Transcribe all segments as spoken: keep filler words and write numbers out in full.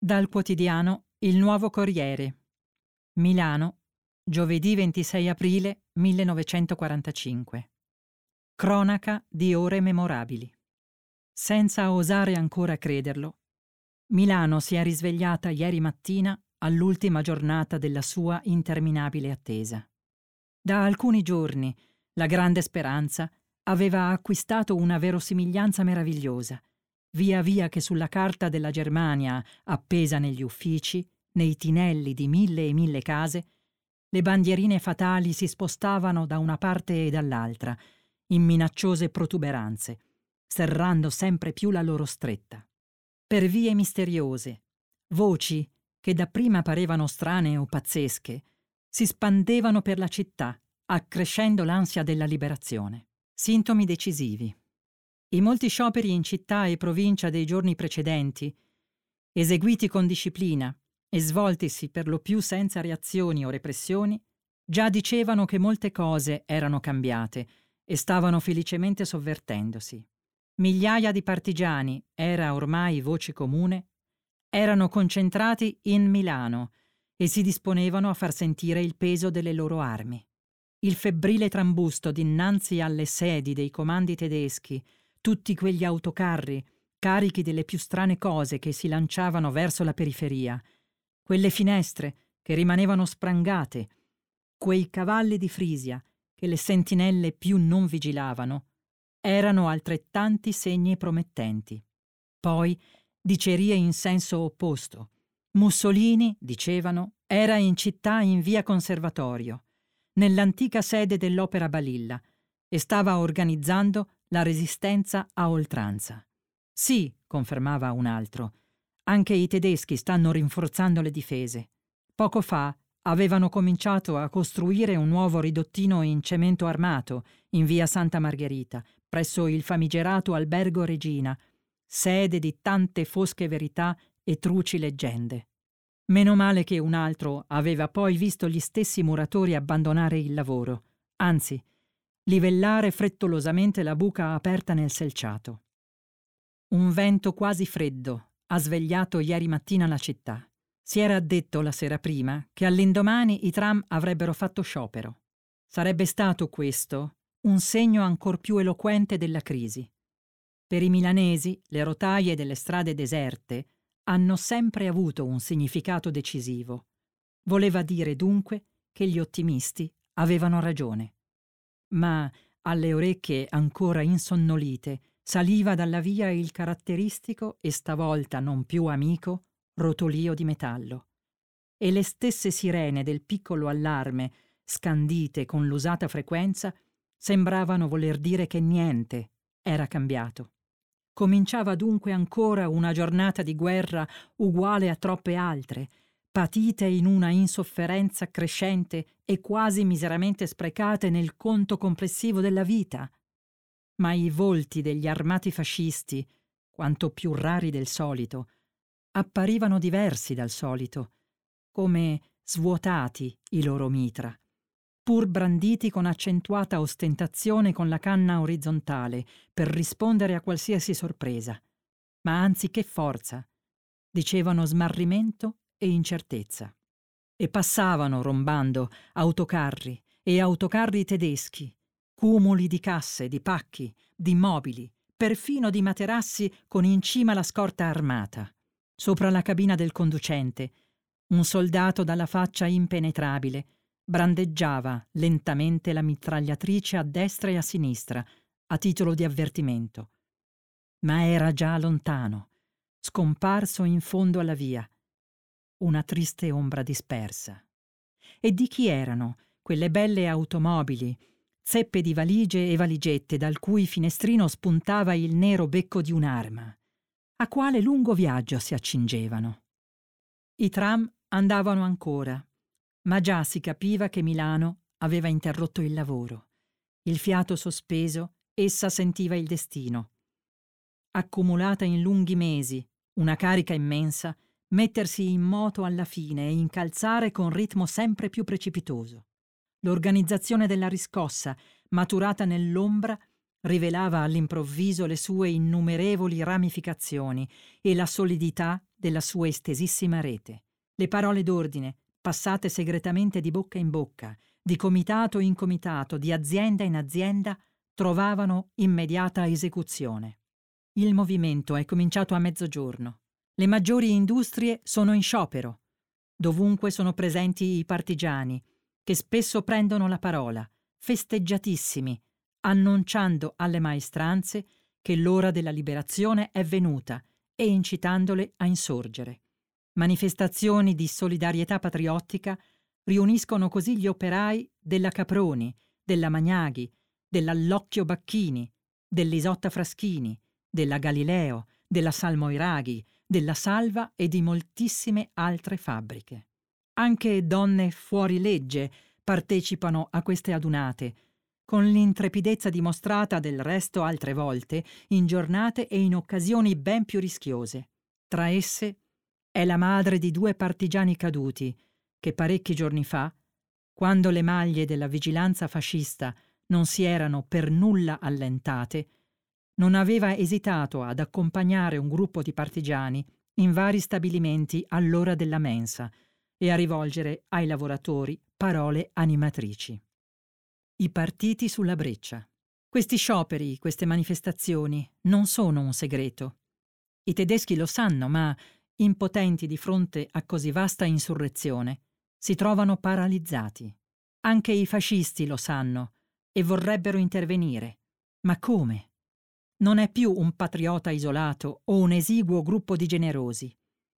Dal quotidiano Il Nuovo Corriere. Milano, giovedì ventisei aprile millenovecentoquarantacinque. Cronaca di ore memorabili. Senza osare ancora crederlo, Milano si è risvegliata ieri mattina all'ultima giornata della sua interminabile attesa. Da alcuni giorni la grande speranza aveva acquistato una verosimiglianza meravigliosa, via via che sulla carta della Germania, appesa negli uffici, nei tinelli di mille e mille case, le bandierine fatali si spostavano da una parte e dall'altra, in minacciose protuberanze, serrando sempre più la loro stretta. Per vie misteriose, voci che dapprima parevano strane o pazzesche, si spandevano per la città, accrescendo l'ansia della liberazione. Sintomi decisivi. I molti scioperi in città e provincia dei giorni precedenti, eseguiti con disciplina e svoltisi per lo più senza reazioni o repressioni, già dicevano che molte cose erano cambiate e stavano felicemente sovvertendosi. Migliaia di partigiani, era ormai voce comune, erano concentrati in Milano e si disponevano a far sentire il peso delle loro armi. Il febbrile trambusto dinanzi alle sedi dei comandi tedeschi, tutti quegli autocarri carichi delle più strane cose che si lanciavano verso la periferia, quelle finestre che rimanevano sprangate, quei cavalli di Frisia che le sentinelle più non vigilavano, erano altrettanti segni promettenti. Poi dicerie in senso opposto. Mussolini, dicevano, era in città in via Conservatorio, nell'antica sede dell'Opera Balilla, e stava organizzando la resistenza a oltranza. Sì, confermava un altro, anche i tedeschi stanno rinforzando le difese. Poco fa avevano cominciato a costruire un nuovo ridottino in cemento armato in via Santa Margherita, presso il famigerato Albergo Regina, sede di tante fosche verità e truci leggende. Meno male che un altro aveva poi visto gli stessi muratori abbandonare il lavoro, anzi, livellare frettolosamente la buca aperta nel selciato. Un vento quasi freddo ha svegliato ieri mattina la città. Si era detto la sera prima che all'indomani i tram avrebbero fatto sciopero. Sarebbe stato questo un segno ancor più eloquente della crisi. Per i milanesi le rotaie delle strade deserte hanno sempre avuto un significato decisivo. Voleva dire dunque che gli ottimisti avevano ragione. Ma alle orecchie ancora insonnolite saliva dalla via il caratteristico e stavolta non più amico rotolio di metallo. E le stesse sirene del piccolo allarme, scandite con l'usata frequenza, sembravano voler dire che niente era cambiato. Cominciava dunque ancora una giornata di guerra uguale a troppe altre, patite in una insofferenza crescente e quasi miseramente sprecate nel conto complessivo della vita. Ma i volti degli armati fascisti, quanto più rari del solito, apparivano diversi dal solito, come svuotati i loro mitra, pur branditi con accentuata ostentazione con la canna orizzontale per rispondere a qualsiasi sorpresa. Ma anziché forza, dicevano smarrimento e incertezza. E passavano, rombando, autocarri e autocarri tedeschi, cumuli di casse, di pacchi, di mobili, perfino di materassi con in cima la scorta armata. Sopra la cabina del conducente, un soldato dalla faccia impenetrabile brandeggiava lentamente la mitragliatrice a destra e a sinistra, a titolo di avvertimento. Ma era già lontano, scomparso in fondo alla via, una triste ombra dispersa. E di chi erano quelle belle automobili, zeppe di valigie e valigette dal cui finestrino spuntava il nero becco di un'arma? A quale lungo viaggio si accingevano? I tram andavano ancora, ma già si capiva che Milano aveva interrotto il lavoro. Il fiato sospeso, essa sentiva il destino. Accumulata in lunghi mesi, una carica immensa, mettersi in moto alla fine e incalzare con ritmo sempre più precipitoso. L'organizzazione della riscossa, maturata nell'ombra, rivelava all'improvviso le sue innumerevoli ramificazioni e la solidità della sua estesissima rete. Le parole d'ordine, passate segretamente di bocca in bocca, di comitato in comitato, di azienda in azienda, trovavano immediata esecuzione. Il movimento è cominciato a mezzogiorno. Le maggiori industrie sono in sciopero. Dovunque sono presenti i partigiani, che spesso prendono la parola, festeggiatissimi, annunciando alle maestranze che l'ora della liberazione è venuta e incitandole a insorgere. Manifestazioni di solidarietà patriottica riuniscono così gli operai della Caproni, della Magnaghi, dell'Allocchio Bacchini, dell'Isotta Fraschini, della Galileo, della Salmoiraghi, della Salva e di moltissime altre fabbriche. Anche donne fuori legge partecipano a queste adunate, con l'intrepidezza dimostrata del resto altre volte in giornate e in occasioni ben più rischiose. Tra esse è la madre di due partigiani caduti che parecchi giorni fa, quando le maglie della vigilanza fascista non si erano per nulla allentate, non aveva esitato ad accompagnare un gruppo di partigiani in vari stabilimenti all'ora della mensa e a rivolgere ai lavoratori parole animatrici. I partiti sulla breccia. Questi scioperi, queste manifestazioni non sono un segreto. I tedeschi lo sanno, ma, impotenti di fronte a così vasta insurrezione, si trovano paralizzati. Anche i fascisti lo sanno e vorrebbero intervenire. Ma come? Non è più un patriota isolato o un esiguo gruppo di generosi.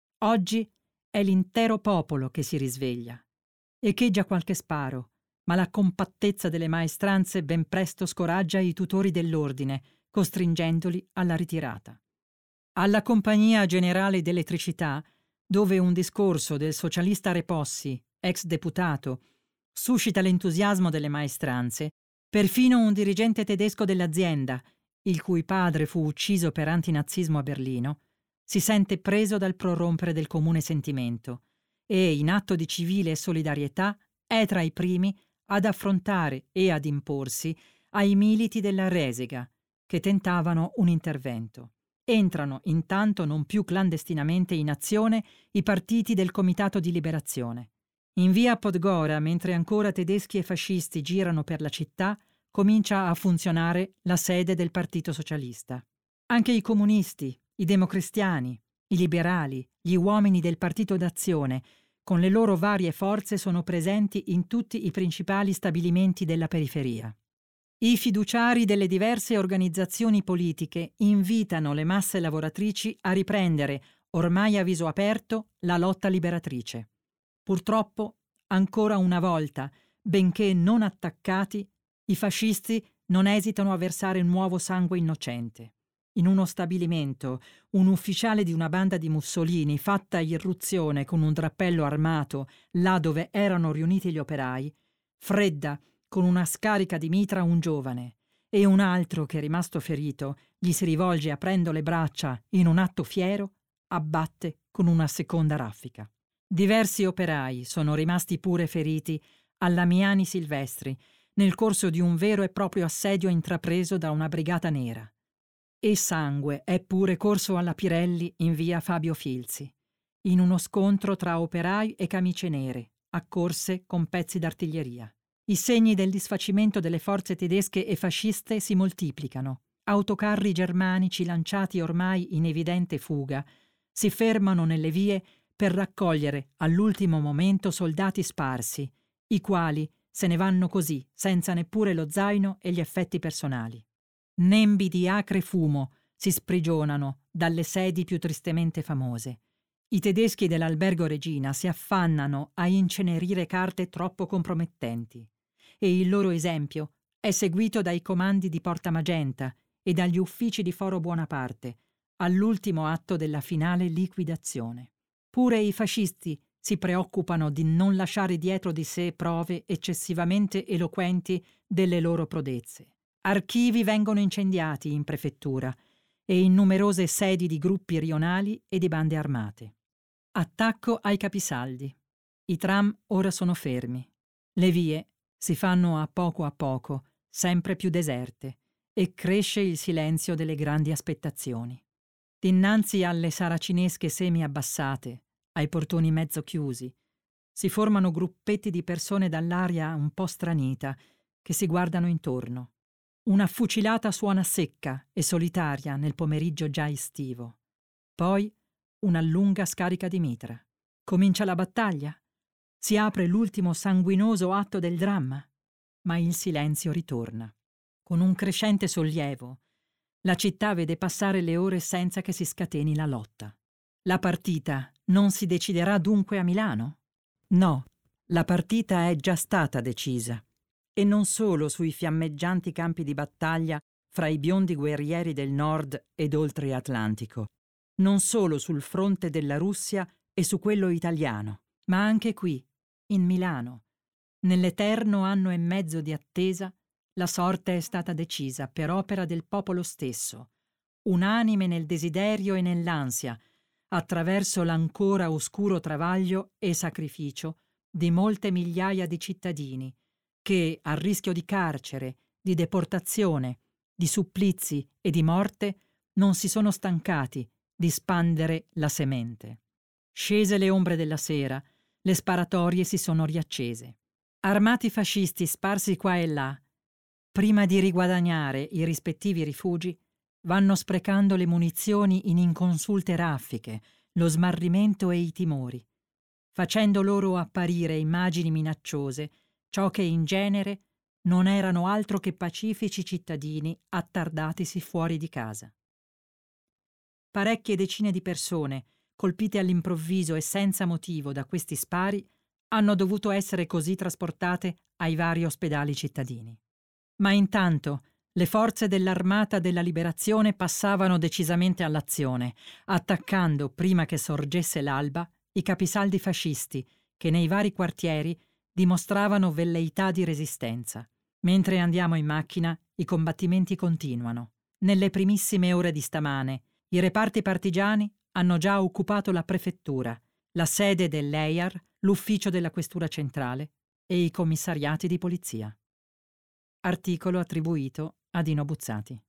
Oggi è l'intero popolo che si risveglia. Echeggia qualche sparo, ma la compattezza delle maestranze ben presto scoraggia i tutori dell'ordine, costringendoli alla ritirata. Alla Compagnia Generale d'Elettricità, dove un discorso del socialista Repossi, ex deputato, suscita l'entusiasmo delle maestranze, perfino un dirigente tedesco dell'azienda, il cui padre fu ucciso per antinazismo a Berlino, si sente preso dal prorompere del comune sentimento e, in atto di civile solidarietà, è tra i primi ad affrontare e ad imporsi ai militi della Resega, che tentavano un intervento. Entrano intanto non più clandestinamente in azione i partiti del Comitato di Liberazione. In via Podgora, mentre ancora tedeschi e fascisti girano per la città, comincia a funzionare la sede del Partito Socialista. Anche i comunisti, i democristiani, i liberali, gli uomini del Partito d'Azione, con le loro varie forze sono presenti in tutti i principali stabilimenti della periferia. I fiduciari delle diverse organizzazioni politiche invitano le masse lavoratrici a riprendere, ormai a viso aperto, la lotta liberatrice. Purtroppo, ancora una volta, benché non attaccati, i fascisti non esitano a versare nuovo sangue innocente. In uno stabilimento, un ufficiale di una banda di Mussolini, fatta irruzione con un drappello armato là dove erano riuniti gli operai, fredda con una scarica di mitra un giovane, e un altro che, rimasto ferito, gli si rivolge aprendo le braccia in un atto fiero, abbatte con una seconda raffica. Diversi operai sono rimasti pure feriti alla Miani Silvestri nel corso di un vero e proprio assedio intrapreso da una brigata nera. E sangue è pure corso alla Pirelli in via Fabio Filzi, in uno scontro tra operai e camicie nere, accorse con pezzi d'artiglieria. I segni del disfacimento delle forze tedesche e fasciste si moltiplicano. Autocarri germanici lanciati ormai in evidente fuga si fermano nelle vie per raccogliere all'ultimo momento soldati sparsi, i quali se ne vanno così, senza neppure lo zaino e gli effetti personali. Nembi di acre fumo si sprigionano dalle sedi più tristemente famose. I tedeschi dell'Albergo Regina si affannano a incenerire carte troppo compromettenti e il loro esempio è seguito dai comandi di Porta Magenta e dagli uffici di Foro Buonaparte, all'ultimo atto della finale liquidazione. Pure i fascisti si preoccupano di non lasciare dietro di sé prove eccessivamente eloquenti delle loro prodezze. Archivi vengono incendiati in prefettura e in numerose sedi di gruppi rionali e di bande armate. Attacco ai capisaldi. I tram ora sono fermi. Le vie si fanno a poco a poco sempre più deserte e cresce il silenzio delle grandi aspettazioni. Dinanzi alle saracinesche semi-abbassate, ai portoni mezzo chiusi, si formano gruppetti di persone dall'aria un po' stranita che si guardano intorno. Una fucilata suona secca e solitaria nel pomeriggio già estivo. Poi una lunga scarica di mitra. Comincia la battaglia. Si apre l'ultimo sanguinoso atto del dramma, ma il silenzio ritorna. Con un crescente sollievo, la città vede passare le ore senza che si scateni la lotta. La partita non si deciderà dunque a Milano? No, la partita è già stata decisa. E non solo sui fiammeggianti campi di battaglia fra i biondi guerrieri del nord ed oltre Atlantico. Non solo sul fronte della Russia e su quello italiano, ma anche qui, in Milano. Nell'eterno anno e mezzo di attesa, la sorte è stata decisa per opera del popolo stesso, unanime nel desiderio e nell'ansia, attraverso l'ancora oscuro travaglio e sacrificio di molte migliaia di cittadini che, a rischio di carcere, di deportazione, di supplizi e di morte, non si sono stancati di spandere la semente. Scese le ombre della sera, le sparatorie si sono riaccese. Armati fascisti sparsi qua e là, prima di riguadagnare i rispettivi rifugi, vanno sprecando le munizioni in inconsulte raffiche, lo smarrimento e i timori, facendo loro apparire immagini minacciose, ciò che in genere non erano altro che pacifici cittadini attardatisi fuori di casa. Parecchie decine di persone, colpite all'improvviso e senza motivo da questi spari, hanno dovuto essere così trasportate ai vari ospedali cittadini. Ma intanto le forze dell'Armata della Liberazione passavano decisamente all'azione, attaccando, prima che sorgesse l'alba, i capisaldi fascisti che nei vari quartieri dimostravano velleità di resistenza. Mentre andiamo in macchina, i combattimenti continuano. Nelle primissime ore di stamane, i reparti partigiani hanno già occupato la prefettura, la sede dell'E I A R, l'ufficio della questura centrale e i commissariati di polizia. Articolo attribuito a Dino Buzzati.